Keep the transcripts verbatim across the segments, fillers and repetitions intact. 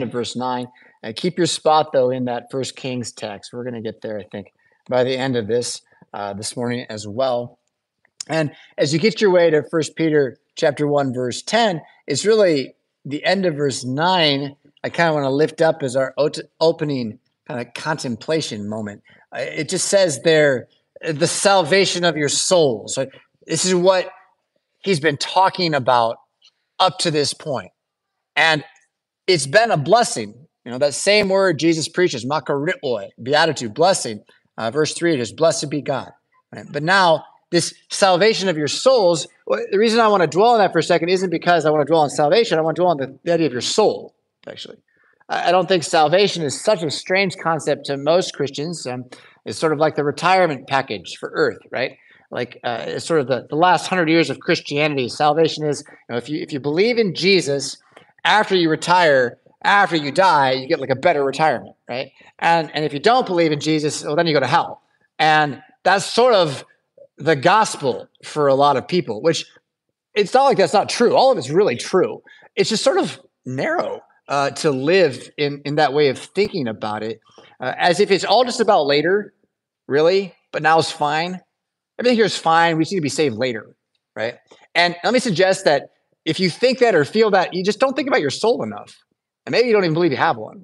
verse nine. Uh, keep your spot, though, in that First Kings text. We're going to get there, I think, by the end of this uh, this morning as well. And as you get your way to First Peter chapter one, verse ten, it's really the end of verse nine I kind of want to lift up as our opening kind of contemplation moment. It just says there, the salvation of your souls. So this is what he's been talking about up to this point. And it's been a blessing. You know, that same word Jesus preaches, makarioi, beatitude, blessing. Uh, verse three, it is blessed be God. Right? But now, this salvation of your souls, well, the reason I want to dwell on that for a second isn't because I want to dwell on salvation. I want to dwell on the, the idea of your soul, actually. I, I don't think salvation is such a strange concept to most Christians. Um, it's sort of like the retirement package for earth, right? Like uh, it's sort of the, the last hundred years of Christianity. Salvation is, you know, if you if you believe in Jesus, after you retire, after you die, you get like a better retirement, right? And and if you don't believe in Jesus, well, then you go to hell. And that's sort of the gospel for a lot of people, which it's not like that's not true. All of it's really true. It's just sort of narrow uh, to live in, in that way of thinking about it, uh, as if it's all just about later, really, but now it's fine. Everything here is fine. We just need to be saved later, right? And let me suggest that if you think that or feel that, you just don't think about your soul enough. And maybe you don't even believe you have one.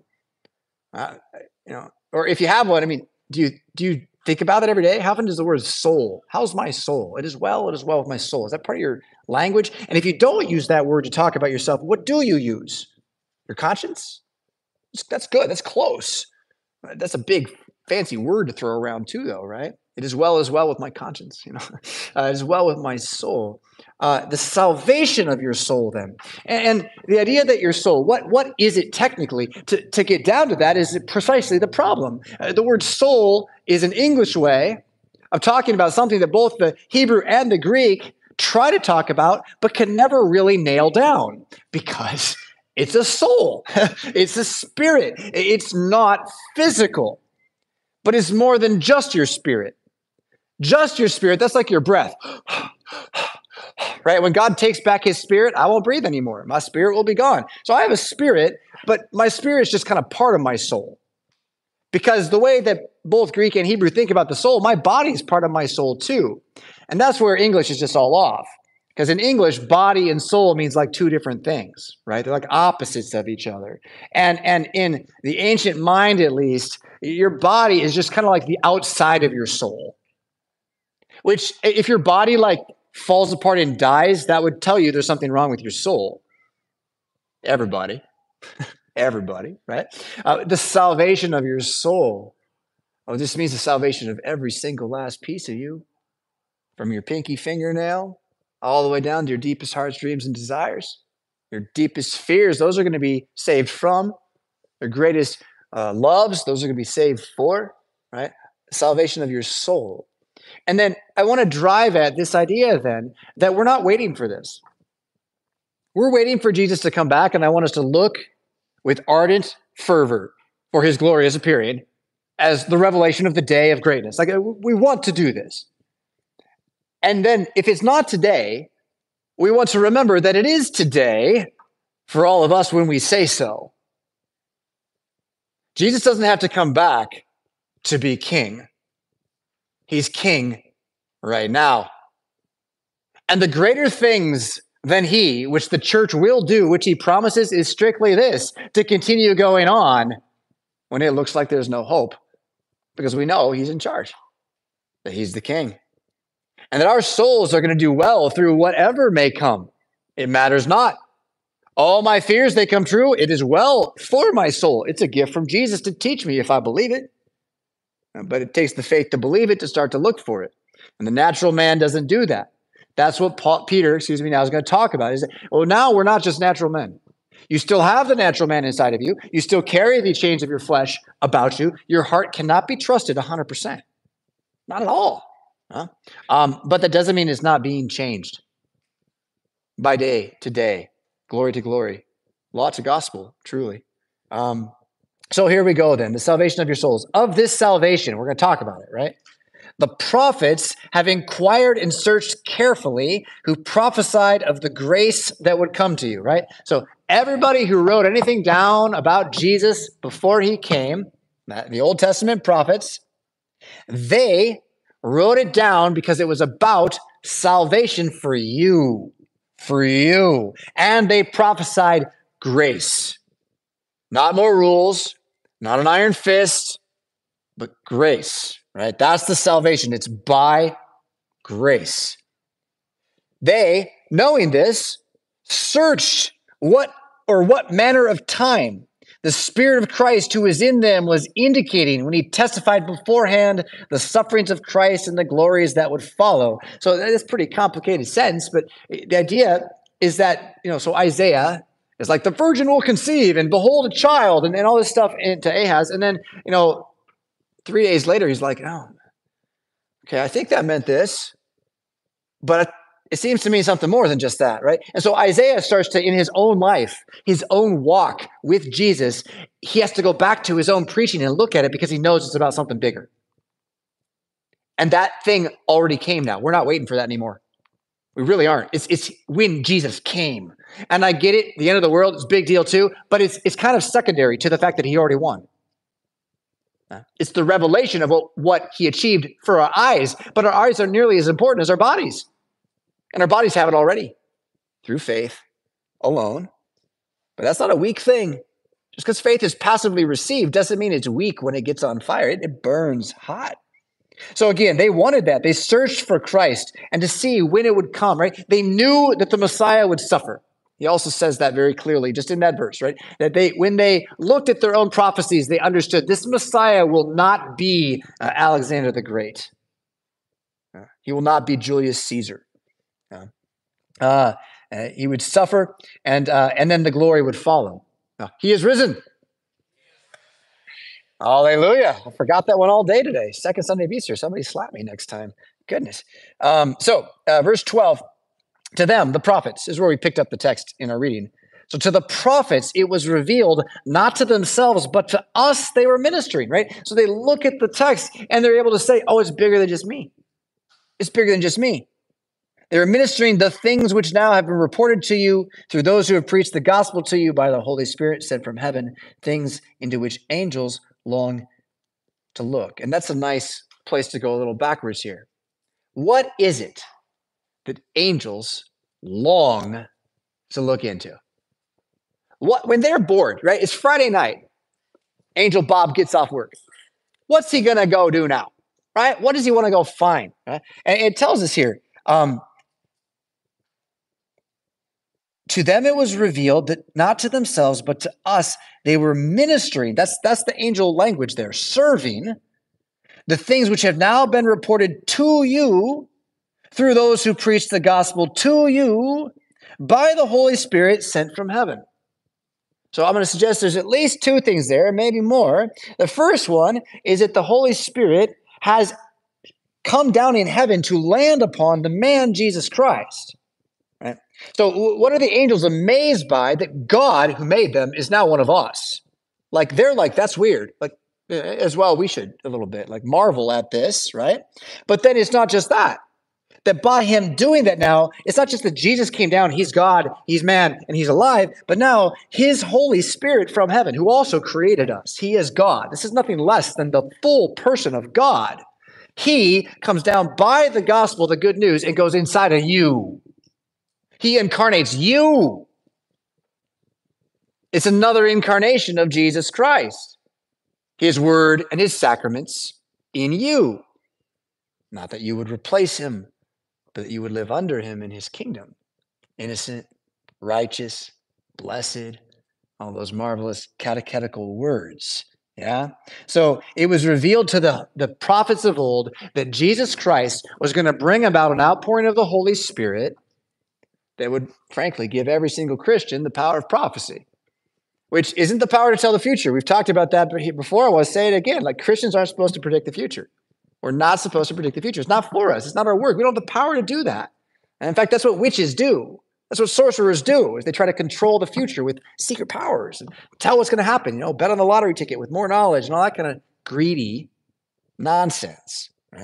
Uh, you know, or if you have one, I mean, do you do you think about it every day? How often does the word soul? How's my soul? It is well, it is well with my soul. Is that part of your language? And if you don't use that word to talk about yourself, what do you use? Your conscience? That's good. That's close. That's a big fancy word to throw around too, though, right? It is well as well with my conscience, you know, uh, as well with my soul. Uh, the salvation of your soul, then, and, and the idea that your soul, what what is it technically? To to get down to that is precisely the problem. Uh, the word soul is an English way of talking about something that both the Hebrew and the Greek try to talk about, but can never really nail down because it's a soul, it's a spirit, it's not physical, but it's more than just your spirit. Just your spirit, that's like your breath. Right? When God takes back his spirit, I won't breathe anymore. My spirit will be gone. So I have a spirit, but my spirit is just kind of part of my soul. Because the way that both Greek and Hebrew think about the soul, my body is part of my soul too. And that's where English is just all off. Because in English, body and soul means like two different things, right? They're like opposites of each other. And, and in the ancient mind, at least, your body is just kind of like the outside of your soul. Which, if your body like falls apart and dies, that would tell you there's something wrong with your soul. Everybody. Everybody, right? Uh, the salvation of your soul. Oh, this means the salvation of every single last piece of you. From your pinky fingernail all the way down to your deepest heart's dreams and desires. Your deepest fears, those are going to be saved from. Your greatest uh, loves, those are going to be saved for, right? Salvation of your soul. And then I want to drive at this idea then that we're not waiting for this. We're waiting for Jesus to come back, and I want us to look with ardent fervor for his glorious appearing as the revelation of the day of greatness. Like, we want to do this. And then if it's not today, we want to remember that it is today for all of us when we say so. Jesus doesn't have to come back to be king. He's king right now. And the greater things than he, which the church will do, which he promises, is strictly this, to continue going on when it looks like there's no hope, because we know he's in charge, that he's the king, and that our souls are going to do well through whatever may come. It matters not. All my fears, they come true. It is well for my soul. It's a gift from Jesus to teach me if I believe it. But it takes the faith to believe it, to start to look for it. And the natural man doesn't do that. That's what Paul, Peter, excuse me, now is going to talk about. Is that, well, now we're not just natural men. You still have the natural man inside of you. You still carry the chains of your flesh about you. Your heart cannot be trusted one hundred percent. Not at all. Huh? Um, but that doesn't mean it's not being changed by day to day, glory to glory, law to gospel, truly. Um, so here we go then, the salvation of your souls. Of this salvation, we're going to talk about it, right? The prophets have inquired and searched carefully, who prophesied of the grace that would come to you, right? So everybody who wrote anything down about Jesus before he came, the Old Testament prophets, they wrote it down because it was about salvation for you, for you. And they prophesied grace. Not more rules, not an iron fist, but grace, right? That's the salvation. It's by grace. They, knowing this, searched what or what manner of time the Spirit of Christ who is in them was indicating when he testified beforehand the sufferings of Christ and the glories that would follow. So that is a pretty complicated sentence, but the idea is that, you know, so Isaiah is like, the virgin will conceive and behold a child, and, and all this stuff into Ahaz. And then, you know, three days later, he's like, oh, okay, I think that meant this, but it seems to mean something more than just that, right? And so Isaiah starts to, in his own life, his own walk with Jesus, he has to go back to his own preaching and look at it because he knows it's about something bigger. And that thing already came now. We're not waiting for that anymore. We really aren't. It's it's when Jesus came. And I get it, the end of the world is a big deal too, but it's it's kind of secondary to the fact that he already won. It's the revelation of what, what he achieved for our eyes, but our eyes are nearly as important as our bodies. And our bodies have it already through faith alone. But that's not a weak thing. Just because faith is passively received doesn't mean it's weak when it gets on fire. It, it burns hot. So again, they wanted that. They searched for Christ and to see when it would come, right? They knew that the Messiah would suffer. He also says that very clearly, just in that verse, right? That they, when they looked at their own prophecies, they understood this Messiah will not be uh, Alexander the Great. Uh, he will not be Julius Caesar. Uh, uh, he would suffer, and uh, and then the glory would follow. Uh, he is risen. Hallelujah. I forgot that one all day today. Second Sunday of Easter. Somebody slap me next time. Goodness. Um, so, uh, verse twelve, to them, the prophets, is where we picked up the text in our reading. So to the prophets, it was revealed not to themselves, but to us they were ministering, right? So they look at the text and they're able to say, oh, it's bigger than just me. It's bigger than just me. They were ministering the things which now have been reported to you through those who have preached the gospel to you by the Holy Spirit sent from heaven, things into which angels long to look. And that's a nice place to go a little backwards here. What is it that angels long to look into? What, when they're bored, right? It's Friday night. Angel Bob gets off work. What's he going to go do now, right? What does he want to go find? Right? And it tells us here, um, to them it was revealed that not to themselves, but to us, they were ministering. That's, that's the angel language there, serving the things which have now been reported to you through those who preach the gospel to you by the Holy Spirit sent from heaven. So I'm going to suggest there's at least two things there, maybe more. The first one is that the Holy Spirit has come down in heaven to land upon the man Jesus Christ. Right? So what are the angels amazed by? That God, who made them, is now one of us. Like they're like, that's weird. Like as well, we should a little bit like marvel at this, right? But then it's not just that. That by him doing that now, it's not just that Jesus came down, he's God, he's man, and he's alive, but now his Holy Spirit from heaven, who also created us, he is God. This is nothing less than the full person of God. He comes down by the gospel, the good news, and goes inside of you. He incarnates you. It's another incarnation of Jesus Christ, his word and his sacraments in you. Not that you would replace him, but that you would live under him in his kingdom. Innocent, righteous, blessed, all those marvelous catechetical words. Yeah. So it was revealed to the, the prophets of old that Jesus Christ was going to bring about an outpouring of the Holy Spirit that would, frankly, give every single Christian the power of prophecy, which isn't the power to tell the future. We've talked about that before. I want to say it again. Like Christians aren't supposed to predict the future. We're not supposed to predict the future. It's not for us. It's not our work. We don't have the power to do that. And in fact, that's what witches do. That's what sorcerers do, is they try to control the future with secret powers and tell what's going to happen. You know, bet on the lottery ticket with more knowledge and all that kind of greedy nonsense. Right?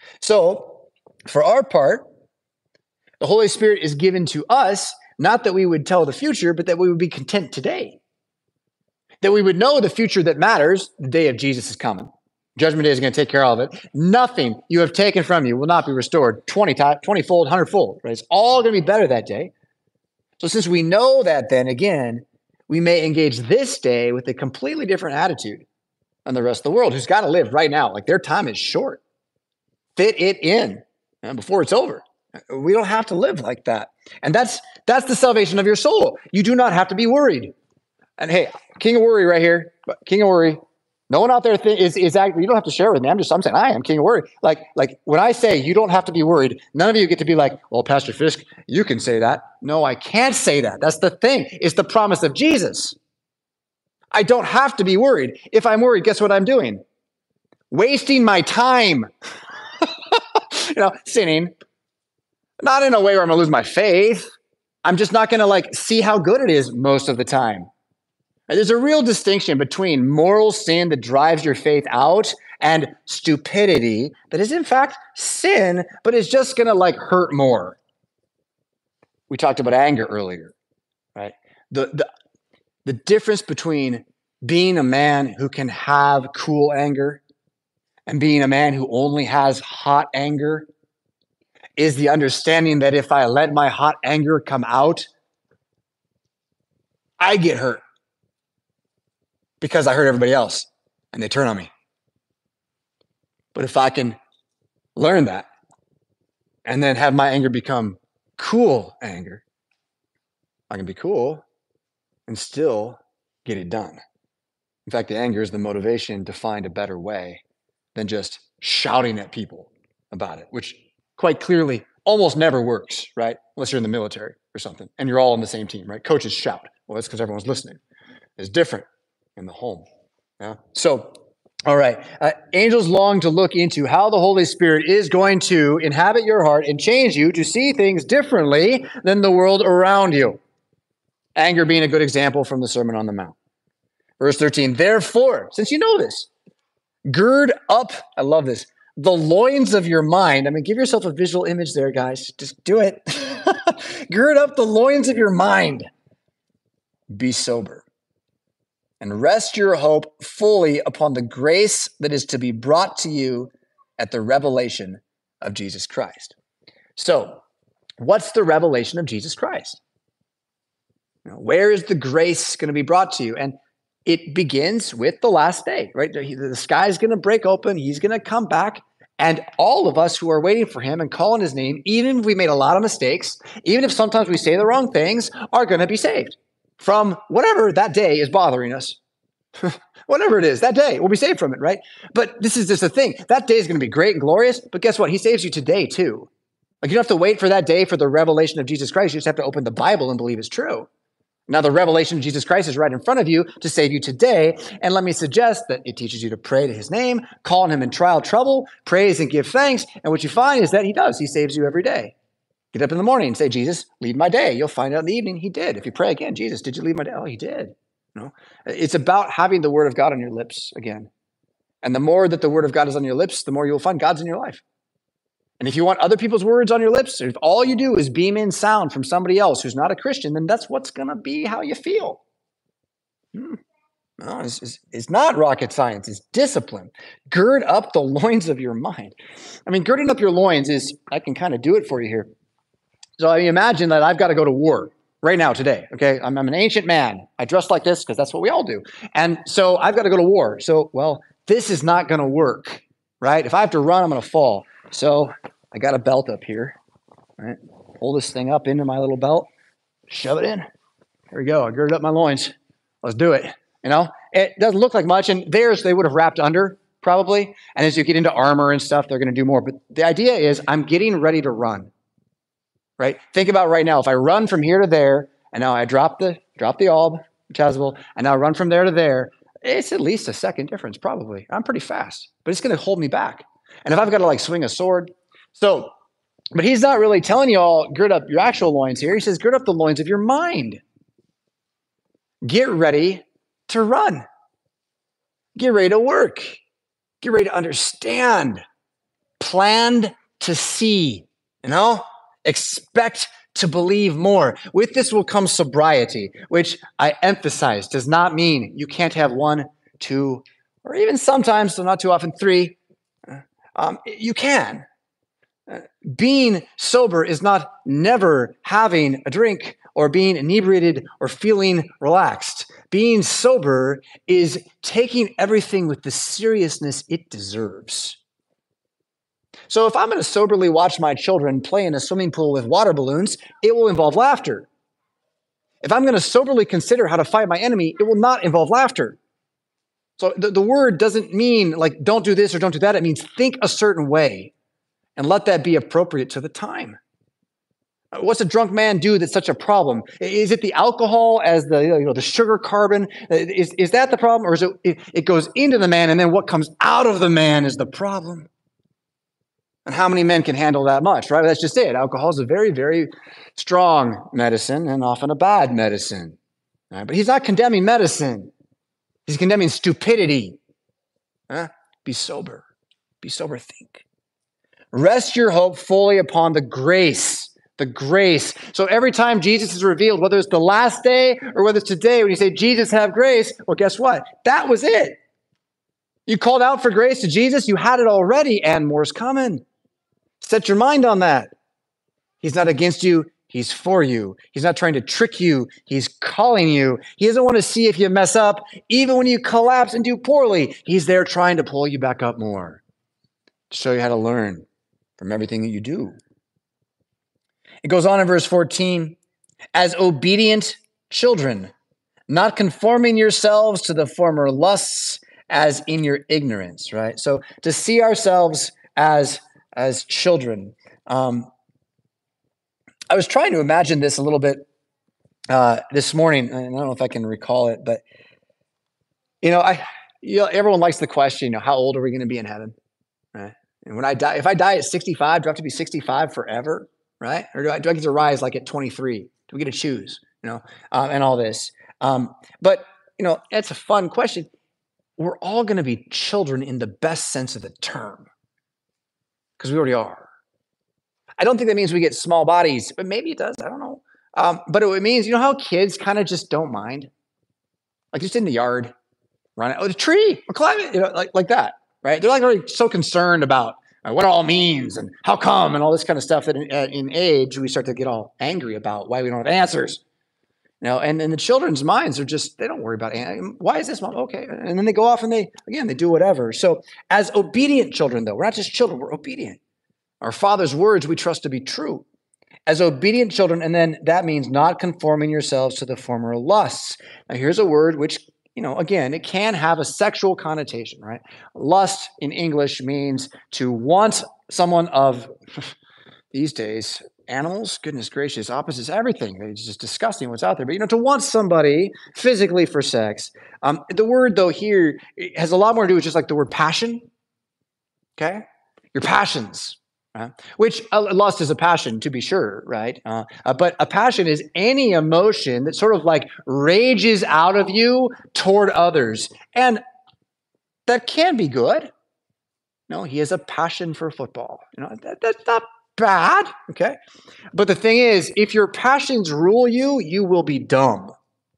So for our part, the Holy Spirit is given to us, not that we would tell the future, but that we would be content today. That we would know the future that matters, the day of Jesus is coming. Judgment Day is going to take care of it. Nothing you have taken from you will not be restored twenty times, twenty-fold, one hundred-fold. Right? It's all going to be better that day. So since we know that, then again, we may engage this day with a completely different attitude than the rest of the world who's got to live right now. Like their time is short. Fit it in uh, before it's over. We don't have to live like that. And that's that's the salvation of your soul. You do not have to be worried. And hey, king of worry right here. King of worry. No one out there th- is, is actually, you don't have to share with me. I'm just, I'm saying I am king of worry. Like, like when I say you don't have to be worried, none of you get to be like, well, Pastor Fisk, you can say that. No, I can't say that. That's the thing. It's the promise of Jesus. I don't have to be worried. If I'm worried, guess what I'm doing? Wasting my time. you know, sinning. Not in a way where I'm going to lose my faith. I'm just not going to like see how good it is most of the time. There's a real distinction between moral sin that drives your faith out and stupidity that is in fact sin, but is just going to like hurt more. We talked about anger earlier, right? The, the, the difference between being a man who can have cool anger and being a man who only has hot anger is the understanding that if I let my hot anger come out, I get hurt. Because I hurt everybody else and they turn on me. But if I can learn that and then have my anger become cool anger, I can be cool and still get it done. In fact, the anger is the motivation to find a better way than just shouting at people about it, which quite clearly almost never works, right? Unless you're in the military or something and you're all on the same team, right? Coaches shout. Well, that's because everyone's listening. It's different in the home. Yeah. So, all right. Uh, angels long to look into how the Holy Spirit is going to inhabit your heart and change you to see things differently than the world around you. Anger being a good example from the Sermon on the Mount. Verse thirteen, therefore, since you know this, gird up, I love this, the loins of your mind. I mean, give yourself a visual image there, guys. Just do it. Gird up the loins of your mind. Be sober. And rest your hope fully upon the grace that is to be brought to you at the revelation of Jesus Christ. So, what's the revelation of Jesus Christ? You know, where is the grace going to be brought to you? And it begins with the last day, right? The sky is going to break open. He's going to come back. And all of us who are waiting for him and calling his name, even if we made a lot of mistakes, even if sometimes we say the wrong things, are going to be saved from whatever that day is bothering us. Whatever it is, that day, we'll be saved from it, right? But this is just a thing. That day is going to be great and glorious, but guess what? He saves you today too. Like you don't have to wait for that day for the revelation of Jesus Christ. You just have to open the Bible and believe it's true. Now, the revelation of Jesus Christ is right in front of you to save you today. And let me suggest that it teaches you to pray to his name, call on him in trial trouble, praise and give thanks. And what you find is that he does. He saves you every day. Get up in the morning and say, Jesus, lead my day. You'll find out in the evening he did. If you pray again, Jesus, did you lead my day? Oh, he did. No, it's about having the word of God on your lips again. And the more that the word of God is on your lips, the more you'll find God's in your life. And if you want other people's words on your lips, if all you do is beam in sound from somebody else who's not a Christian, then that's what's going to be how you feel. Hmm. No, it's, it's, it's not rocket science. It's discipline. Gird up the loins of your mind. I mean, girding up your loins is, I can kind of do it for you here. So I mean, imagine that I've got to go to war. Right now, today, okay? I'm, I'm an ancient man. I dress like this because that's what we all do. And so I've got to go to war. So, well, this is not going to work, right? If I have to run, I'm going to fall. So I got a belt up here, right? Pull this thing up into my little belt, shove it in. There we go. I girded up my loins. Let's do it. You know, it doesn't look like much. And theirs, they would have wrapped under probably. And as you get into armor and stuff, they're going to do more. But the idea is I'm getting ready to run. Right? Think about right now, if I run from here to there, and now I drop the drop the alb, chasuble, and now I run from there to there, it's at least a second difference, probably. I'm pretty fast, but it's going to hold me back. And if I've got to like swing a sword, so, but he's not really telling you all, gird up your actual loins here. He says, gird up the loins of your mind. Get ready to run. Get ready to work. Get ready to understand. planned to see, you know, expect to believe more. With this will come sobriety, which I emphasize does not mean you can't have one, two, or even sometimes, so not too often, three. Um, you can. Being sober is not never having a drink or being inebriated or feeling relaxed. Being sober is taking everything with the seriousness it deserves. So if I'm going to soberly watch my children play in a swimming pool with water balloons, it will involve laughter. If I'm going to soberly consider how to fight my enemy, it will not involve laughter. So the, the word doesn't mean like don't do this or don't do that. It means think a certain way and let that be appropriate to the time. What's a drunk man do that's such a problem? Is it the alcohol as the, you know, the sugar carbon? Is, is that the problem? Or is it, it, it goes into the man and then what comes out of the man is the problem? And how many men can handle that much, right? That's just it. Alcohol is a very, very strong medicine and often a bad medicine. Right? But he's not condemning medicine. He's condemning stupidity. Huh? Be sober. Be sober, think. Rest your hope fully upon the grace. The grace. So every time Jesus is revealed, whether it's the last day or whether it's today, when you say, Jesus, have grace, well, guess what? That was it. You called out for grace to Jesus. You had it already, and more's coming. Set your mind on that. He's not against you. He's for you. He's not trying to trick you. He's calling you. He doesn't want to see if you mess up, even when you collapse and do poorly. He's there trying to pull you back up more, to show you how to learn from everything that you do. It goes on in verse fourteen, as obedient children, not conforming yourselves to the former lusts as in your ignorance, right? So to see ourselves as, as children. Um, I was trying to imagine this a little bit uh, this morning. I don't know if I can recall it, but, you know, I, you know, everyone likes the question, you know, how old are we going to be in heaven? Right? And when I die, if I die at sixty-five, do I have to be sixty-five forever? Right? Or do I, do I get to rise like at twenty-three? Do we get to choose? You know, um, and all this. Um, but, you know, it's a fun question. We're all going to be children in the best sense of the term because we already are. I don't think that means we get small bodies, but maybe it does. I don't know. Um, but it means, you know how kids kind of just don't mind? Like just in the yard, run, oh, the tree, or climb it, you know, like, like that, right? They're like really so concerned about Uh, what it all means and how come and all this kind of stuff that in, uh, in age we start to get all angry about why we don't have answers. You know, and then the children's minds are just, they don't worry about it. Why is this, mom? Okay. And then they go off and they, again, they do whatever. So as obedient children, though, we're not just children, we're obedient. Our Father's words we trust to be true. As obedient children, and then that means not conforming yourselves to the former lusts. Now here's a word which, you know, again, it can have a sexual connotation, right? Lust in English means to want someone of, these days, animals, goodness gracious, opposites, everything. It's just disgusting what's out there. But, you know, to want somebody physically for sex. Um, the word, though, here it has a lot more to do with just like the word passion, okay? Your passions. Right? Which uh, lust is a passion, to be sure, right? Uh, uh, but a passion is any emotion that sort of like rages out of you toward others. And that can be good. No, he has a passion for football. You know, that, that's not bad, okay? But the thing is, if your passions rule you, you will be dumb.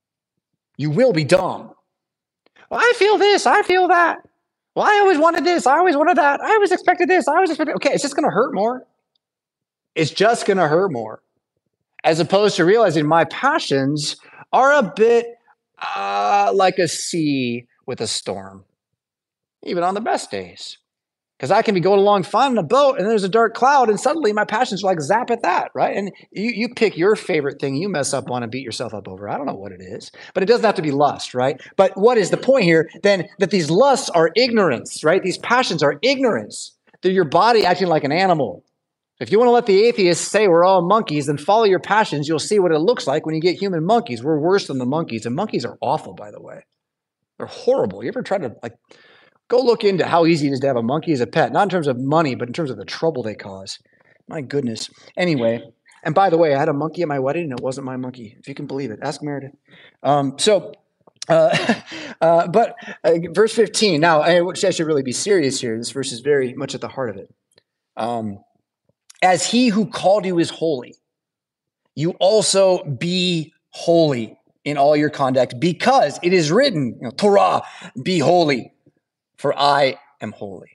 You will be dumb. Well, I feel this, I feel that. Well, I always wanted this. I always wanted that. I always expected this. I always expected. Okay, it's just going to hurt more. It's just going to hurt more. As opposed to realizing my passions are a bit uh, like a sea with a storm, even on the best days. Because I can be going along fine in a boat and there's a dark cloud and suddenly my passions are like zap at that, right? And you, you pick your favorite thing you mess up on and beat yourself up over. I don't know what it is, but it doesn't have to be lust, right? But what is the point here? Then that these lusts are ignorance, right? These passions are ignorance. They're your body acting like an animal. If you want to let the atheists say we're all monkeys, then follow your passions. You'll see what it looks like when you get human monkeys. We're worse than the monkeys. And monkeys are awful, by the way. They're horrible. You ever try to like... Go look into how easy it is to have a monkey as a pet, not in terms of money, but in terms of the trouble they cause. My goodness. Anyway, and by the way, I had a monkey at my wedding, and it wasn't my monkey, if you can believe it. Ask Meredith. Um, so, uh, uh, but uh, verse fifteen. Now, I, I should really be serious here. This verse is very much at the heart of it. Um, as he who called you is holy, you also be holy in all your conduct, because it is written, you know, Torah, be holy, for I am holy.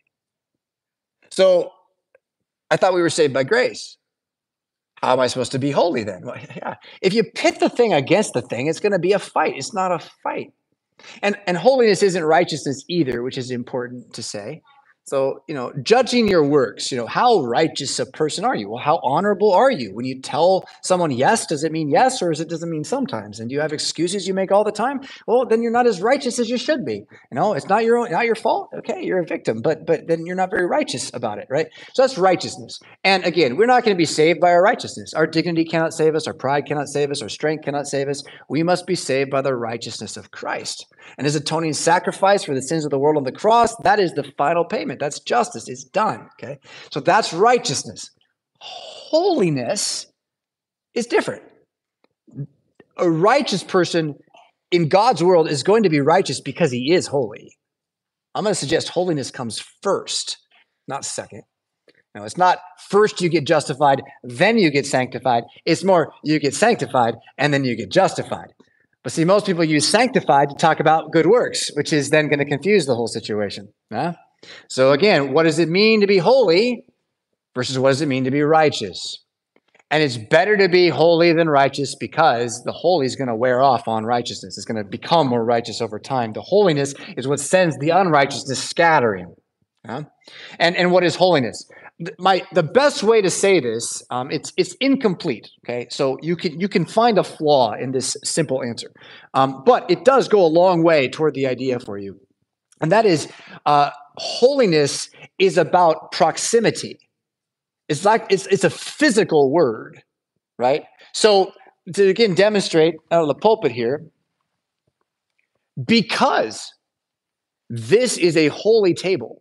So I thought we were saved by grace. How am I supposed to be holy then? Well, yeah. If you pit the thing against the thing, it's going to be a fight. It's not a fight. And, and holiness isn't righteousness either, which is important to say. So, you know, judging your works, you know, how righteous a person are you? Well, how honorable are you? When you tell someone yes, does it mean yes, or does it doesn't mean sometimes? And do you have excuses you make all the time? Well, then you're not as righteous as you should be. You know, it's not your own, not your fault. Okay, you're a victim, but but then you're not very righteous about it, right? So that's righteousness. And again, we're not going to be saved by our righteousness. Our dignity cannot save us. Our pride cannot save us. Our strength cannot save us. We must be saved by the righteousness of Christ. And his atoning sacrifice for the sins of the world on the cross, that is the final payment. That's justice. It's done. Okay. So that's righteousness. Holiness is different. A righteous person in God's world is going to be righteous because he is holy. I'm going to suggest holiness comes first, not second. No, it's not first you get justified, then you get sanctified. It's more you get sanctified and then you get justified. But see, most people use sanctified to talk about good works, which is then going to confuse the whole situation. Huh? So again, what does it mean to be holy versus what does it mean to be righteous? And it's better to be holy than righteous because the holy is going to wear off on righteousness. It's going to become more righteous over time. The holiness is what sends the unrighteousness scattering. Huh? And, and what is holiness? My the best way to say this, um, it's it's incomplete. Okay, so you can you can find a flaw in this simple answer, um, but it does go a long way toward the idea for you, and that is uh, holiness is about proximity. It's like it's it's a physical word, right? So to again demonstrate out of the pulpit here, because this is a holy table.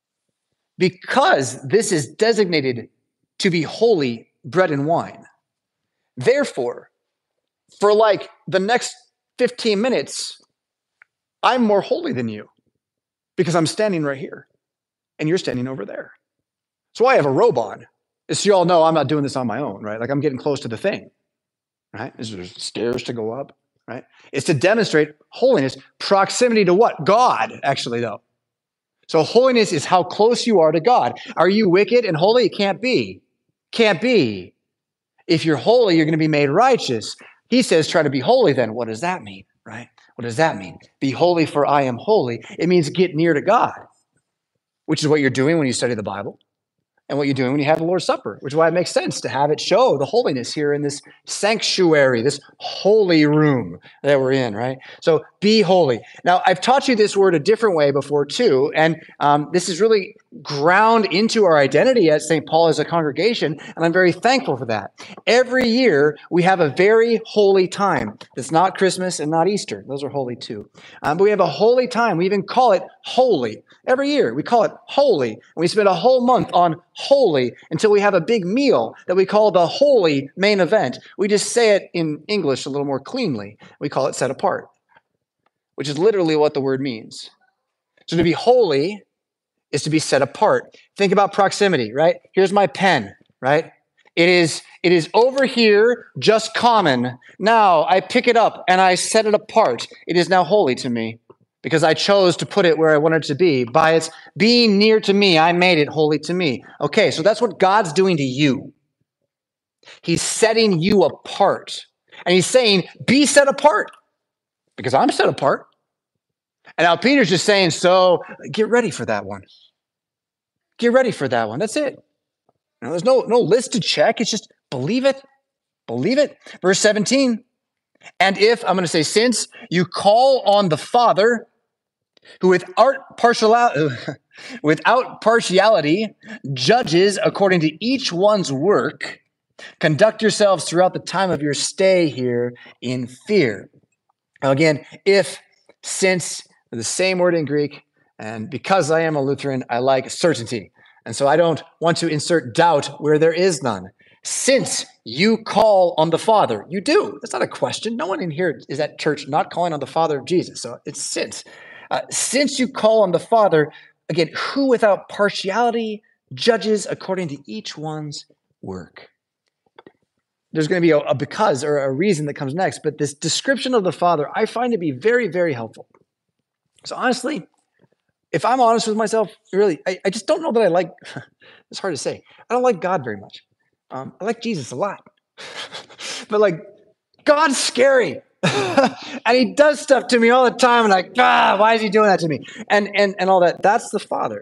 Because this is designated to be holy bread and wine. Therefore, for like the next fifteen minutes, I'm more holy than you because I'm standing right here and you're standing over there. So I have a robe on. So you all know I'm not doing this on my own, right? Like I'm getting close to the thing, right? There's stairs to go up, right? It's to demonstrate holiness, proximity to what? God, actually, though. So holiness is how close you are to God. Are you wicked and holy? It can't be. Can't be. If you're holy, you're going to be made righteous. He says, try to be holy then. What does that mean, right? What does that mean? Be holy for I am holy. It means get near to God, which is what you're doing when you study the Bible and what you're doing when you have the Lord's Supper, which is why it makes sense to have it show the holiness here in this sanctuary, this holy room that we're in, right? So be holy. Now, I've taught you this word a different way before too, and um, this is really ground into our identity as Saint Paul as a congregation, and I'm very thankful for that. Every year, we have a very holy time. It's not Christmas and not Easter. Those are holy too. Um, but we have a holy time. We even call it holy. Every year, we call it holy, and we spend a whole month on holy until we have a big meal that we call the holy main event. We just say it in English a little more cleanly. We call it set apart, which is literally what the word means. So to be holy is to be set apart. Think about proximity, right? Here's my pen, right? It is, it is over here, just common. Now I pick it up and I set it apart. It is now holy to me because I chose to put it where I wanted it to be. By its being near to me, I made it holy to me. Okay, so that's what God's doing to you. He's setting you apart. And he's saying, be set apart because I'm set apart. And now Peter's just saying, so get ready for that one. Get ready for that one. That's it. You know, there's no, no list to check. It's just believe it. Believe it. Verse seventeen. And if, I'm going to say, since you call on the Father, who without partiality, without partiality judges according to each one's work, conduct yourselves throughout the time of your stay here in fear. Now again, if, since, the same word in Greek, and because I am a Lutheran, I like certainty. And so I don't want to insert doubt where there is none. Since you call on the Father, you do. That's not a question. No one in here is at church not calling on the Father of Jesus. So it's since. Uh, since you call on the Father, again, who without partiality judges according to each one's work. There's going to be a, a because or a reason that comes next, but this description of the Father, I find to be very, very helpful. So honestly, if I'm honest with myself, really, I, I just don't know that I like, it's hard to say. I don't like God very much. Um, I like Jesus a lot. But like, God's scary. And he does stuff to me all the time. And like, ah, why is he doing that to me? And, and, and all that. That's the Father.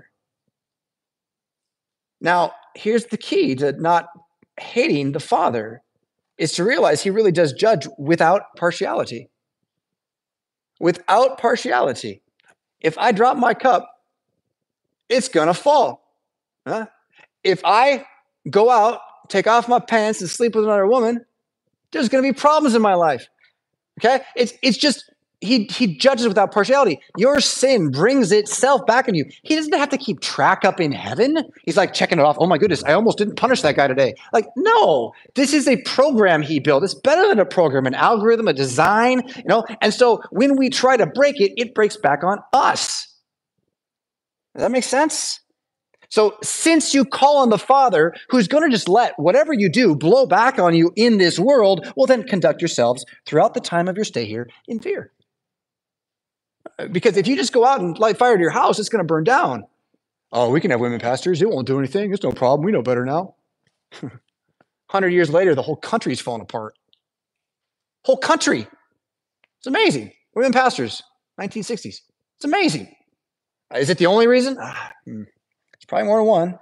Now, here's the key to not hating the Father is to realize he really does judge without partiality. Without partiality. If I drop my cup, it's going to fall. Huh? If I go out, take off my pants and sleep with another woman, there's going to be problems in my life. Okay? It's it's just, he, he judges without partiality. Your sin brings itself back on you. He doesn't have to keep track up in heaven. He's like checking it off. Oh my goodness, I almost didn't punish that guy today. Like, no, this is a program he built. It's better than a program, an algorithm, a design, you know? And so when we try to break it, it breaks back on us. Does that make sense? So since you call on the Father, who's going to just let whatever you do blow back on you in this world, well, then conduct yourselves throughout the time of your stay here in fear. Because if you just go out and light fire to your house, it's going to burn down. Oh, we can have women pastors. It won't do anything. It's no problem. We know better now. one hundred years later, the whole country's falling apart. Whole country. It's amazing. Women pastors, nineteen sixties. It's amazing. Is it the only reason? Ah, hmm. It's probably more than one.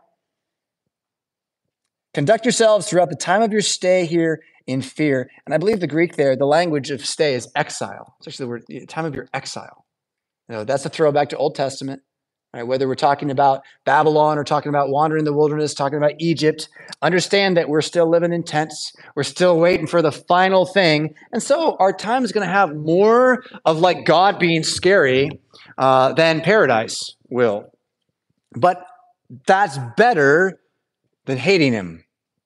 Conduct yourselves throughout the time of your stay here in fear. And I believe the Greek there, the language of stay is exile. It's actually the word, the time of your exile. You know, that's a throwback to Old Testament. Right? Whether we're talking about Babylon or talking about wandering in the wilderness, talking about Egypt, understand that we're still living in tents. We're still waiting for the final thing. And so our time is going to have more of like God being scary uh, than paradise will. But that's better than hating him.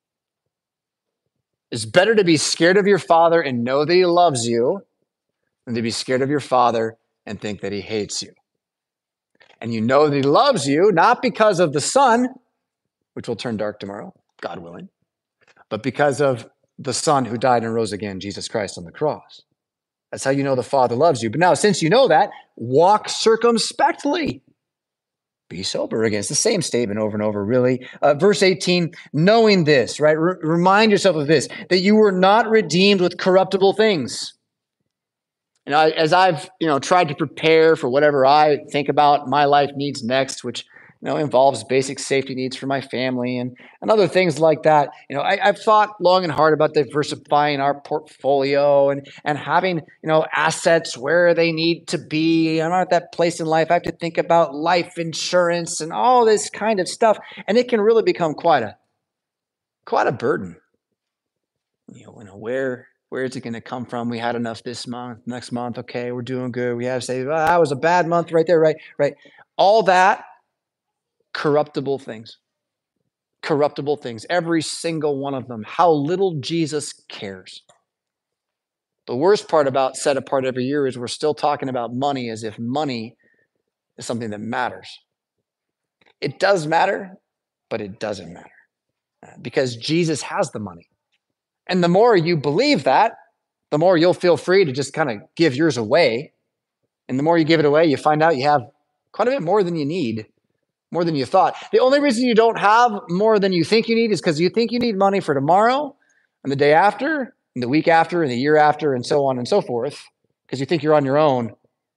It's better to be scared of your Father and know that he loves you than to be scared of your Father and think that he hates you. And you know that he loves you, not because of the sun, which will turn dark tomorrow, God willing, but because of the Son who died and rose again, Jesus Christ on the cross. That's how you know the Father loves you. But now, since you know that, walk circumspectly. Be sober. Again, it's the same statement over and over, really. Uh, verse eighteen, knowing this, right? R- remind yourself of this, that you were not redeemed with corruptible things. And I, as I've, you know, tried to prepare for whatever I think about my life needs next, which, you know, involves basic safety needs for my family and, and other things like that. You know, I, I've thought long and hard about diversifying our portfolio and, and having, you know, assets where they need to be. I'm not at that place in life. I have to think about life insurance and all this kind of stuff. And it can really become quite a, quite a burden. You know, you know where, where is it going to come from? We had enough this month, next month. Okay, we're doing good. We have to say, well, that was a bad month right there, right? Right. All that. Corruptible things. Corruptible things. Every single one of them. How little Jesus cares. The worst part about Set Apart every year is we're still talking about money as if money is something that matters. It does matter, but it doesn't matter. Because Jesus has the money. And the more you believe that, the more you'll feel free to just kind of give yours away. And the more you give it away, you find out you have quite a bit more than you need. More than you thought. The only reason you don't have more than you think you need is because you think you need money for tomorrow and the day after and the week after and the year after and so on and so forth because you think you're on your own.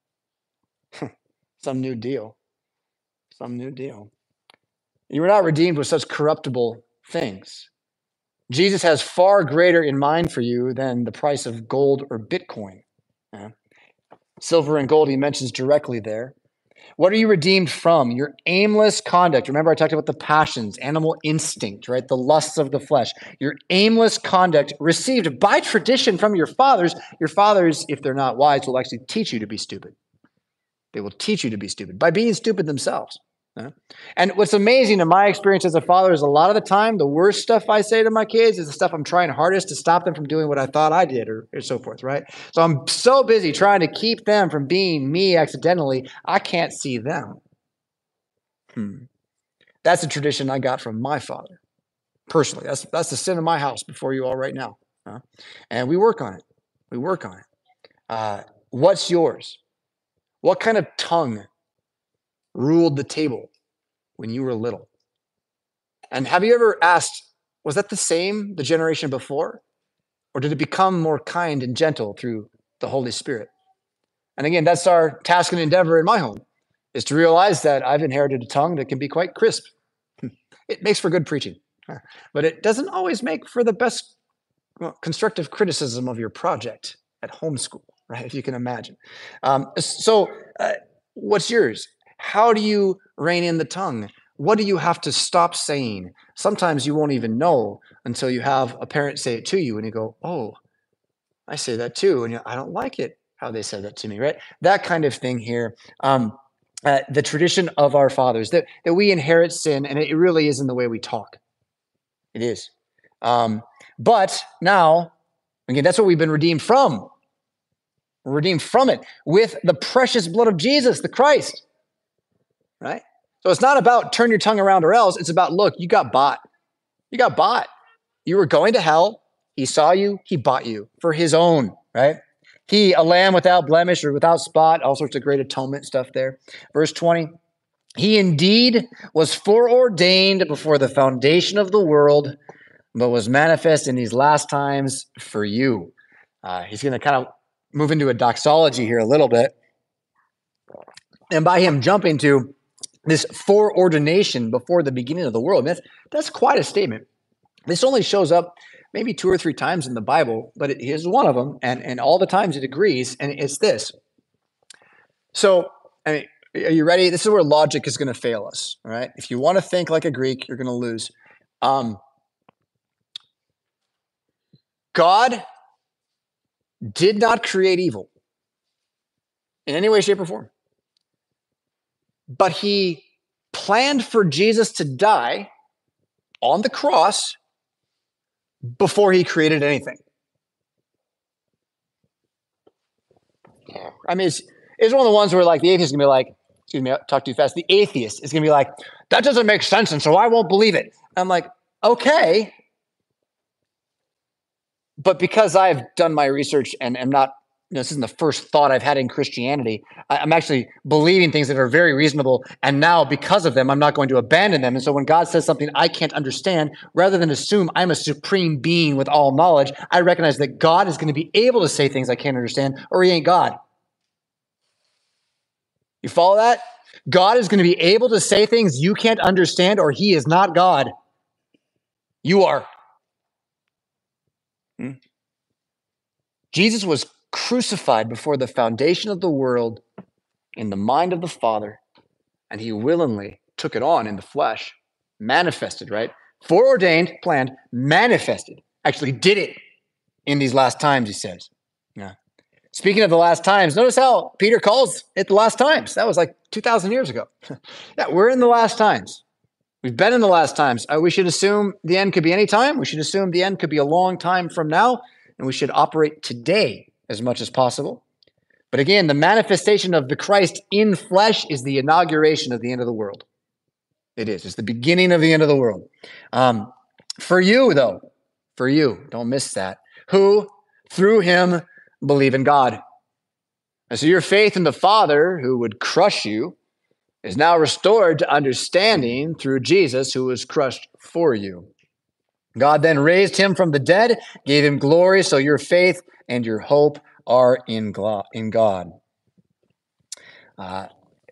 Some new deal. Some new deal. You were not redeemed with such corruptible things. Jesus has far greater in mind for you than the price of gold or Bitcoin. Yeah. Silver and gold he mentions directly there. What are you redeemed from? Your aimless conduct. Remember, I talked about the passions, animal instinct, right? The lusts of the flesh. Your aimless conduct received by tradition from your fathers. Your fathers, if they're not wise, will actually teach you to be stupid. They will teach you to be stupid by being stupid themselves. Huh? And what's amazing in my experience as a father is a lot of the time, the worst stuff I say to my kids is the stuff I'm trying hardest to stop them from doing what I thought I did or, or so forth, right? So I'm so busy trying to keep them from being me accidentally, I can't see them. Hmm. That's a tradition I got from my father, personally. That's that's the sin of my house before you all right now. Huh? And we work on it. We work on it. Uh, what's yours? What kind of tongue ruled the table when you were little? And have you ever asked, was that the same the generation before? Or did it become more kind and gentle through the Holy Spirit? And again, that's our task and endeavor in my home, is to realize that I've inherited a tongue that can be quite crisp. It makes for good preaching, but it doesn't always make for the best, well, constructive criticism of your project at homeschool, right? If you can imagine. Um, so uh, what's yours? How do you rein in the tongue? What do you have to stop saying? Sometimes you won't even know until you have a parent say it to you and you go, oh, I say that too. And you, I don't like it how they said that to me, right? That kind of thing here. Um, uh, the tradition of our fathers, that, that we inherit sin, and it really is in the way we talk. It is. Um, but now, again, that's what we've been redeemed from. We're redeemed from it with the precious blood of Jesus, the Christ, right? So it's not about turn your tongue around or else. It's about, look, you got bought. You got bought. You were going to hell. He saw you. He bought you for his own, right? He, a lamb without blemish or without spot, all sorts of great atonement stuff there. Verse twenty, he indeed was foreordained before the foundation of the world, but was manifest in these last times for you. Uh, he's going to kind of move into a doxology here a little bit. And by him jumping to this foreordination before the beginning of the world, that's, that's quite a statement. This only shows up maybe two or three times in the Bible, but it is one of them, and, and all the times it agrees, and it's this. So, I mean, are you ready? This is where logic is going to fail us, all right? If you want to think like a Greek, you're going to lose. Um, God did not create evil in any way, shape, or form. But he planned for Jesus to die on the cross before he created anything. I mean, it's, it's one of the ones where like the atheist is going to be like, excuse me, I talk too fast. The atheist is going to be like, that doesn't make sense, and so I won't believe it. I'm like, okay. But because I've done my research and am not, you know, this isn't the first thought I've had in Christianity, I, I'm actually believing things that are very reasonable. And now because of them, I'm not going to abandon them. And so when God says something I can't understand, rather than assume I'm a supreme being with all knowledge, I recognize that God is going to be able to say things I can't understand, or he ain't God. You follow that? God is going to be able to say things you can't understand, or he is not God. You are. Hmm? Jesus was crucified before the foundation of the world in the mind of the Father, and he willingly took it on in the flesh, manifested, right? Foreordained, planned, manifested, actually did it in these last times, he says. Yeah. Speaking of the last times, notice how Peter calls it the last times. That was like two thousand years ago. Yeah, we're in the last times. We've been in the last times. Uh, we should assume the end could be any time. We should assume the end could be a long time from now, and we should operate today as much as possible. But again, the manifestation of the Christ in flesh is the inauguration of the end of the world. It is. It's the beginning of the end of the world. Um, for you, though, for you, don't miss that, who through him believe in God. And so your faith in the Father, who would crush you, is now restored to understanding through Jesus, who was crushed for you. God then raised him from the dead, gave him glory, so your faith and your hope are in God. Uh,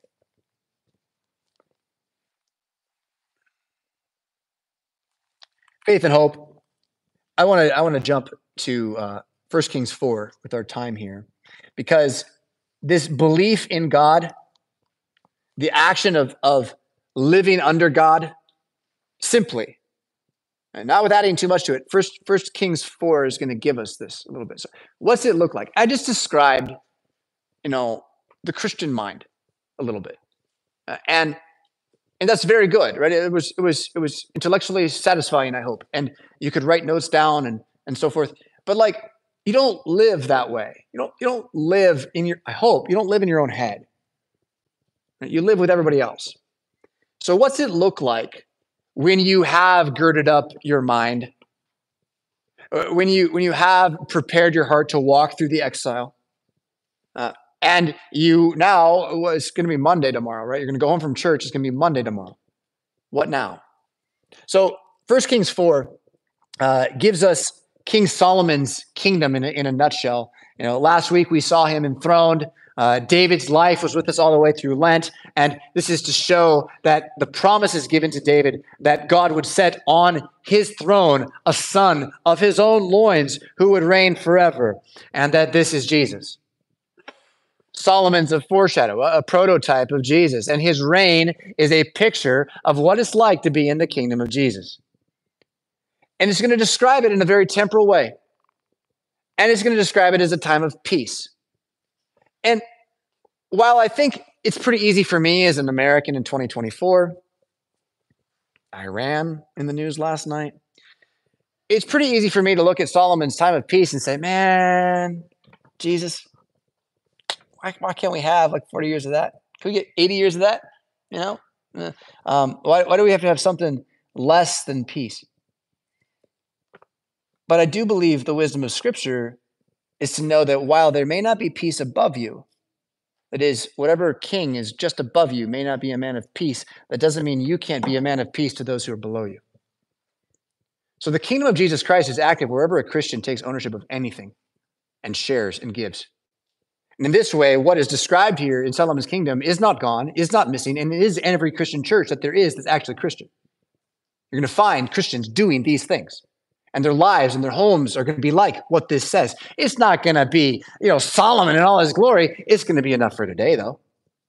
faith and hope. I want to I want to jump to uh, First Kings four with our time here, because this belief in God, the action of, of living under God simply, and not with adding too much to it. First, First Kings four is going to give us this a little bit. So what's it look like? I just described, you know, the Christian mind a little bit. Uh, and and that's very good, right? It was it was it was intellectually satisfying, I hope. And you could write notes down and and so forth. But like, you don't live that way. You don't you don't live in your, I hope, you don't live in your own head. You live with everybody else. So what's it look like when you have girded up your mind, uh, when you when you have prepared your heart to walk through the exile, uh, and you now, well, it's going to be Monday tomorrow, right? You're going to go home from church. It's going to be Monday tomorrow. What now? So First Kings four uh, gives us King Solomon's kingdom in a, in a nutshell. You know, last week we saw him enthroned. Uh, David's life was with us all the way through Lent, and this is to show that the promise is given to David that God would set on his throne a son of his own loins who would reign forever, and that this is Jesus. Solomon's a foreshadow, a, a prototype of Jesus, and his reign is a picture of what it's like to be in the kingdom of Jesus. And it's going to describe it in a very temporal way, and it's going to describe it as a time of peace. And while I think it's pretty easy for me as an American in twenty twenty-four, Iran in the news last night, it's pretty easy for me to look at Solomon's time of peace and say, man, Jesus, why, why can't we have like forty years of that? Can we get eighty years of that? You know, uh, um, why, why do we have to have something less than peace? But I do believe the wisdom of Scripture is to know that while there may not be peace above you, that is, whatever king is just above you may not be a man of peace, that doesn't mean you can't be a man of peace to those who are below you. So the kingdom of Jesus Christ is active wherever a Christian takes ownership of anything and shares and gives. And in this way, what is described here in Solomon's kingdom is not gone, is not missing, and it is in every Christian church that there is that's actually Christian. You're going to find Christians doing these things. And their lives and their homes are going to be like what this says. It's not going to be, you know, Solomon in all his glory. It's going to be enough for today, though.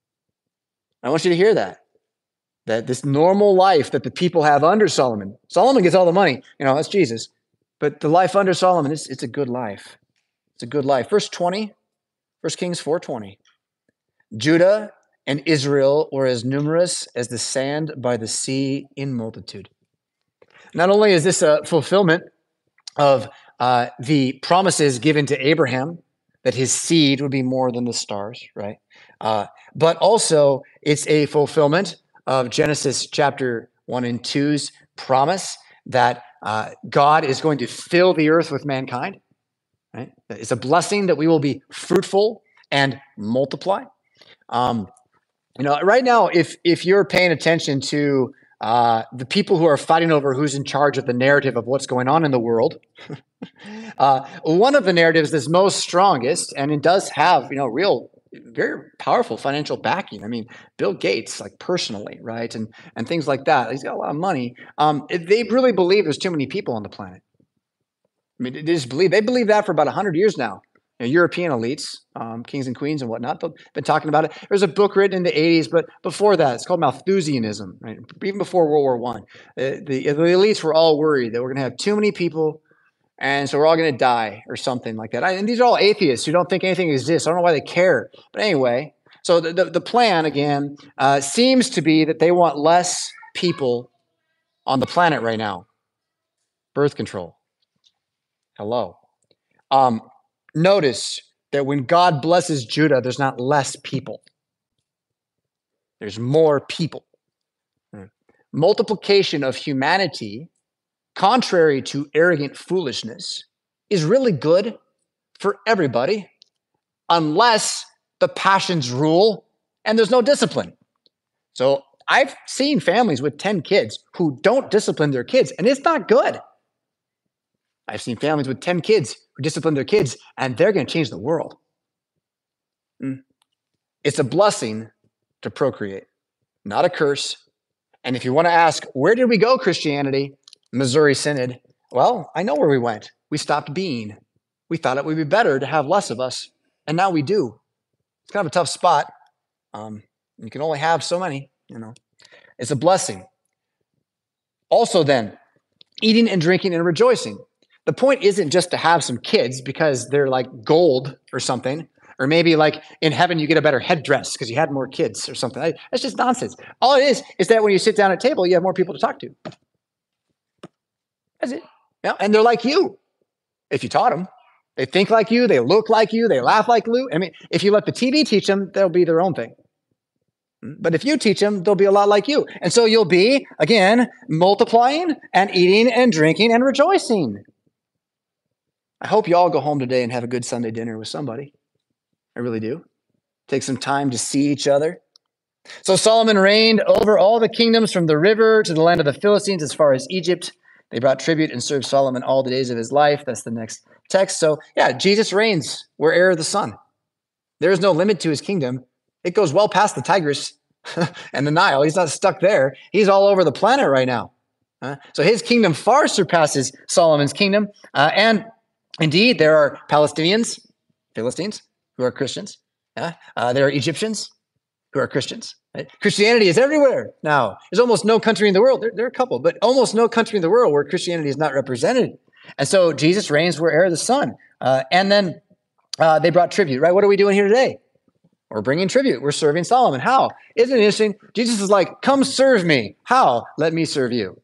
I want you to hear that. That this normal life that the people have under Solomon, Solomon gets all the money, you know, that's Jesus. But the life under Solomon, it's, it's a good life. It's a good life. Verse twenty, First Kings four twenty. Judah and Israel were as numerous as the sand by the sea in multitude. Not only is this a fulfillment of uh, the promises given to Abraham, that his seed would be more than the stars, right? Uh, but also it's a fulfillment of Genesis chapter one and two's promise that uh, God is going to fill the earth with mankind, right? It's a blessing that we will be fruitful and multiply. Um, you know, right now, if if you're paying attention to Uh, the people who are fighting over who's in charge of the narrative of what's going on in the world, uh, one of the narratives that's most strongest, and it does have, you know, real, very powerful financial backing. I mean, Bill Gates, like personally, right, and and things like that. He's got a lot of money. Um, they really believe there's too many people on the planet. I mean, they just believe they believe that for about a hundred years now. You know, European elites, um, kings and queens and whatnot, they've been talking about it. There's a book written in the eighties, but before that, it's called Malthusianism, right? Even before World War One. Uh, the, the elites were all worried that we're going to have too many people, and so we're all going to die or something like that. I, and these are all atheists who don't think anything exists. I don't know why they care. But anyway, so the, the, the plan, again, uh, seems to be that they want less people on the planet right now. Birth control. Hello. Um, Notice that when God blesses Judah, there's not less people. There's more people. Multiplication of humanity, contrary to arrogant foolishness, is really good for everybody unless the passions rule and there's no discipline. So I've seen families with ten kids who don't discipline their kids, and it's not good. I've seen families with ten kids who discipline their kids, and they're going to change the world. Mm. It's a blessing to procreate, not a curse. And if you want to ask, where did we go, Christianity? Missouri Synod. Well, I know where we went. We stopped being. We thought it would be better to have less of us, and now we do. It's kind of a tough spot. Um, you can only have so many, you know. It's a blessing. Also then, eating and drinking and rejoicing. The point isn't just to have some kids because they're like gold or something, or maybe like in heaven you get a better headdress because you had more kids or something. That's just nonsense. All it is is that when you sit down at table, you have more people to talk to. That's it. Yeah, and they're like you if you taught them. They think like you. They look like you. They laugh like you. I mean, if you let the T V teach them, they'll be their own thing. But if you teach them, they'll be a lot like you. And so you'll be, again, multiplying and eating and drinking and rejoicing. I hope you all go home today and have a good Sunday dinner with somebody. I really do. Take some time to see each other. So Solomon reigned over all the kingdoms from the river to the land of the Philistines as far as Egypt. They brought tribute and served Solomon all the days of his life. That's the next text. So yeah, Jesus reigns. We're heir of the Son. There is no limit to his kingdom. It goes well past the Tigris and the Nile. He's not stuck there. He's all over the planet right now. Uh, so his kingdom far surpasses Solomon's kingdom. Uh, and indeed, there are Palestinians, Philistines, who are Christians. Yeah? Uh, there are Egyptians who are Christians. Right? Christianity is everywhere now. There's almost no country in the world. There, there are a couple, but almost no country in the world where Christianity is not represented. And so Jesus reigns. We're heir of the Son. Uh, and then uh, they brought tribute, right? What are we doing here today? We're bringing tribute. We're serving Solomon. How? Isn't it interesting? Jesus is like, come serve me. How? Let me serve you.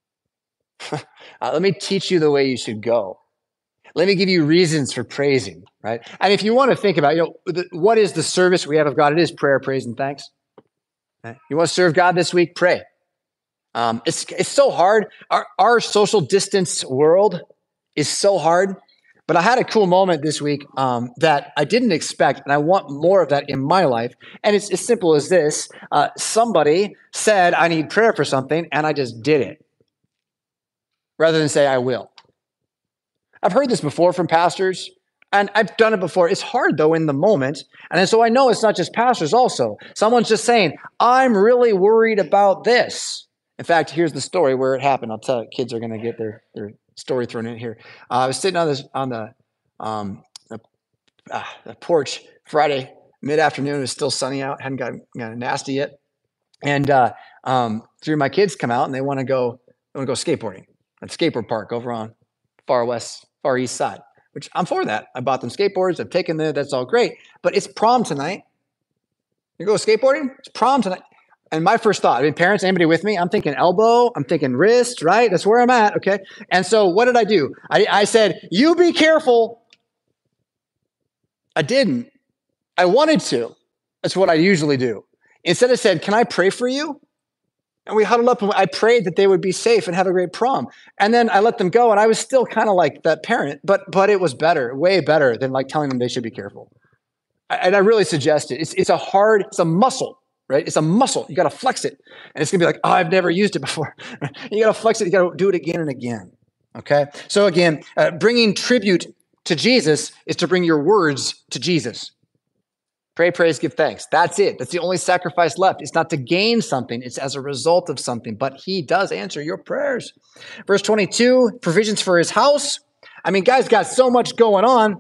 uh, let me teach you the way you should go. Let me give you reasons for praising, right? And if you want to think about, you know, the, what is the service we have of God? It is prayer, praise, and thanks. Right? You want to serve God this week? Pray. Um, it's it's so hard. Our, our social distance world is so hard. But I had a cool moment this week um, that I didn't expect, and I want more of that in my life. And it's as simple as this. Uh, somebody said, I need prayer for something, and I just did it, rather than say, I will. I've heard this before from pastors, and I've done it before. It's hard, though, in the moment. And so I know it's not just pastors also. Someone's just saying, I'm really worried about this. In fact, here's the story where it happened. I'll tell you, kids are going to get their, their story thrown in here. Uh, I was sitting on this on the, um, the, uh, the porch Friday mid-afternoon. It was still sunny out. Hadn't gotten, gotten nasty yet. And uh, um, three of my kids come out, and they want to go they want to go skateboarding at the skateboard park over on far west, far east side, which I'm for that. I bought them skateboards. I've taken them. That's all great. But it's prom tonight. You go skateboarding? It's prom tonight. And my first thought, I mean, parents, anybody with me? I'm thinking elbow. I'm thinking wrist, right? That's where I'm at, okay? And so what did I do? I, I said, you be careful. I didn't. I wanted to. That's what I usually do. Instead, I said, can I pray for you? And we huddled up, and I prayed that they would be safe and have a great prom. And then I let them go, and I was still kind of like that parent, but but it was better, way better than like telling them they should be careful. And I really suggest it. It's, it's a hard, it's a muscle. Right? It's a muscle. You got to flex it. And it's going to be like, oh, I've never used it before. You got to flex it. You got to do it again and again. Okay? So again, uh, bringing tribute to Jesus is to bring your words to Jesus. Pray, praise, give thanks. That's it. That's the only sacrifice left. It's not to gain something. It's as a result of something. But he does answer your prayers. Verse twenty-two, provisions for his house. I mean, guys got so much going on.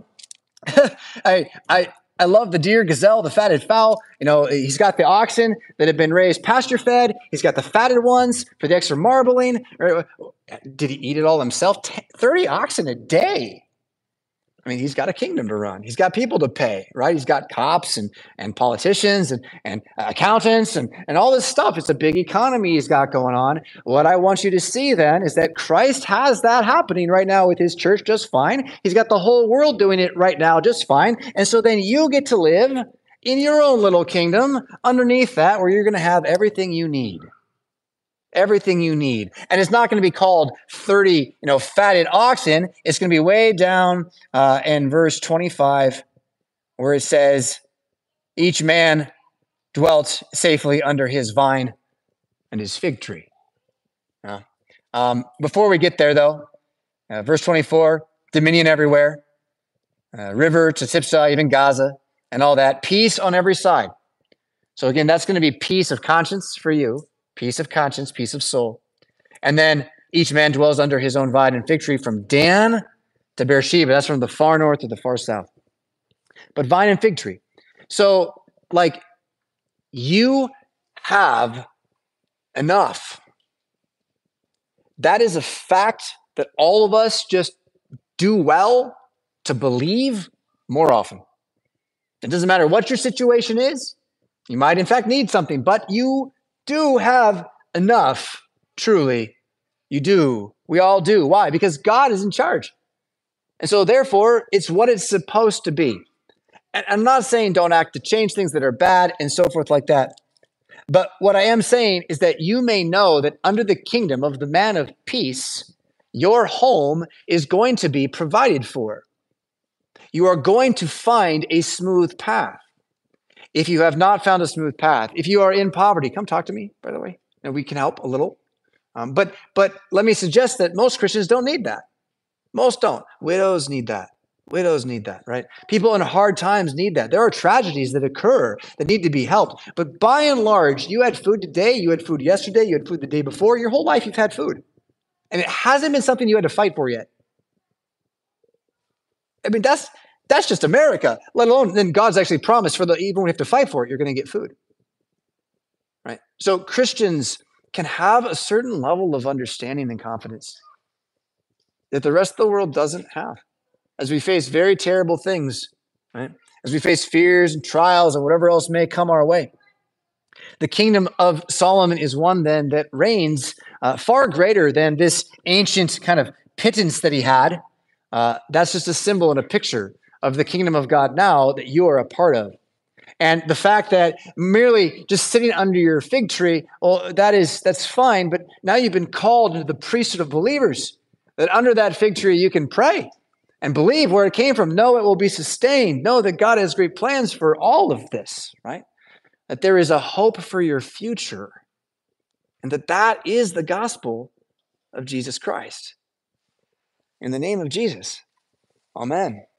I, I, I love the deer, gazelle, the fatted fowl. You know, he's got the oxen that have been raised pasture fed. He's got the fatted ones for the extra marbling. Did he eat it all himself? thirty oxen a day. I mean, he's got a kingdom to run. He's got people to pay, right? He's got cops and, and politicians and, and accountants and, and all this stuff. It's a big economy he's got going on. What I want you to see then is that Christ has that happening right now with his church just fine. He's got the whole world doing it right now just fine. And so then you get to live in your own little kingdom underneath that where you're going to have everything you need. Everything you need. And it's not going to be called thirty, you know, fatted oxen. It's going to be way down uh, in verse twenty-five where it says, each man dwelt safely under his vine and his fig tree. Uh, um, before we get there, though, uh, verse twenty-four, dominion everywhere, uh, river to Tipsah, even Gaza, and all that. Peace on every side. So again, that's going to be peace of conscience for you. Peace of conscience, peace of soul. And then each man dwells under his own vine and fig tree from Dan to Beersheba. That's from the far north to the far south. But vine and fig tree. So, like, you have enough. That is a fact that all of us just do well to believe more often. It doesn't matter what your situation is. You might, in fact, need something, but you do have enough, truly. You do. We all do. Why? Because God is in charge. And so therefore, it's what it's supposed to be. And I'm not saying don't act to change things that are bad and so forth like that. But what I am saying is that you may know that under the kingdom of the man of peace, your home is going to be provided for. You are going to find a smooth path. If you have not found a smooth path, if you are in poverty, come talk to me, by the way, and we can help a little. Um, but but let me suggest that most Christians don't need that. Most don't. Widows need that. Widows need that, right? People in hard times need that. There are tragedies that occur that need to be helped. But by and large, you had food today, you had food yesterday, you had food the day before. Your whole life you've had food. And it hasn't been something you had to fight for yet. I mean, that's that's just America, let alone then God's actually promised for the, even when you have to fight for it, you're going to get food. Right? So Christians can have a certain level of understanding and confidence that the rest of the world doesn't have. As we face very terrible things, right? As we face fears and trials and whatever else may come our way. The kingdom of Solomon is one then that reigns uh, far greater than this ancient kind of pittance that he had. Uh, that's just a symbol and a picture of the kingdom of God now that you are a part of. And the fact that merely just sitting under your fig tree, well, that is, that's fine, but now you've been called into the priesthood of believers, that under that fig tree you can pray and believe where it came from. Know it will be sustained. Know that God has great plans for all of this, right? That there is a hope for your future, and that that is the gospel of Jesus Christ. In the name of Jesus, amen.